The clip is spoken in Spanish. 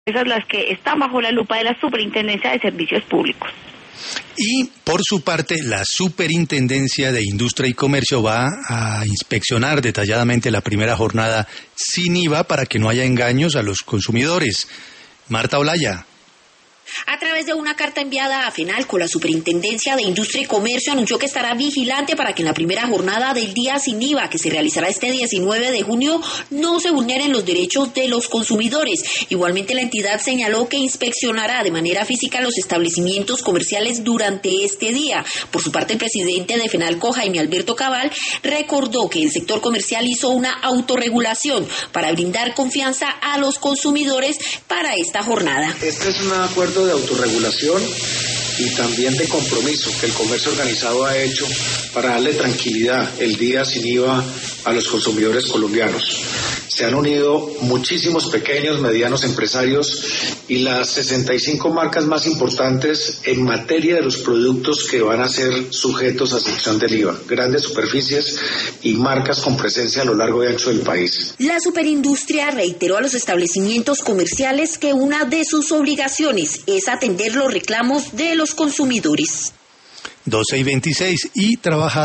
Esas las que están bajo la lupa de la Superintendencia de Servicios Públicos. Y por su parte, la Superintendencia de Industria y Comercio va a inspeccionar detalladamente la primera jornada sin IVA para que no haya engaños a los consumidores. Marta Olaya. A través de una carta enviada a FENALCO, la Superintendencia de Industria y Comercio anunció que estará vigilante para que en la primera jornada del día sin IVA, que se realizará este 19 de junio, no se vulneren los derechos de los consumidores. Igualmente, la entidad señaló que inspeccionará de manera física los establecimientos comerciales durante este día. Por su parte, el presidente de FENALCO, Jaime Alberto Cabal, recordó que el sector comercial hizo una autorregulación para brindar confianza a los consumidores para esta jornada. Este es un acuerdo de autorregulación y también de compromiso que el comercio organizado ha hecho para darle tranquilidad el día sin IVA a los consumidores colombianos. Se han unido muchísimos pequeños, medianos empresarios y las 65 marcas más importantes en materia de los productos que van a ser sujetos a sección del IVA. Grandes superficies y marcas con presencia a lo largo y ancho del país. La Superindustria reiteró a los establecimientos comerciales que una de sus obligaciones es atender los reclamos de los consumidores. 12:26 y trabaja